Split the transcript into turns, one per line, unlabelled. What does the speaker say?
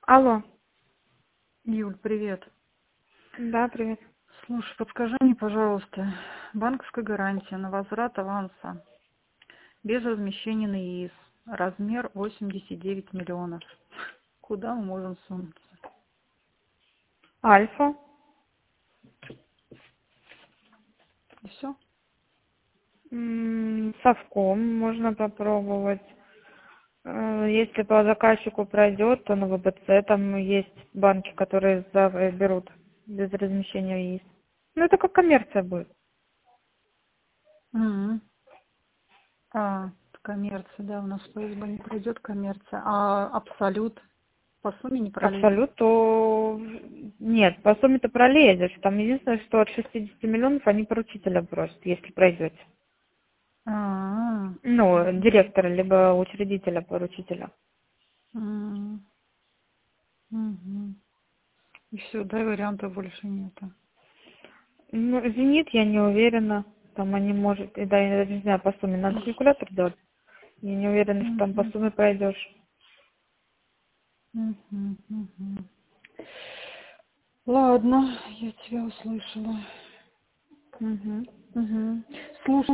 Алло.
Юль, привет.
Да, привет.
Слушай, подскажи мне, пожалуйста, банковская гарантия на возврат аванса без размещения на ИИС, размер 89 миллионов. Куда мы можем сунуться?
Альфа.
И все?
Совком можно попробовать. Если по заказчику пройдет, то на ВБЦ там есть банки, которые берут без размещения ИИС. Ну, это как коммерция будет.
Коммерция, да, у нас по ИСБ не пройдет коммерция, а абсолют по сумме не пролезет.
Абсолют, то нет, по сумме-то пролезешь. Там единственное, что от 60 миллионов они поручителя просят, если пройдете.
А,
Ну, директора, либо учредителя, поручителя.
м, мгм. И все, да, и вариантов больше нету.
Ну, «Зенит» я не уверена. Там они, может, и да, я даже не знаю, по сумме. Надо калькулятор делать. Я не уверена, что там по
Мгм,
сумме пройдешь.
мгм. Ладно, я тебя услышала.
Угу.
Мгм. Слушай,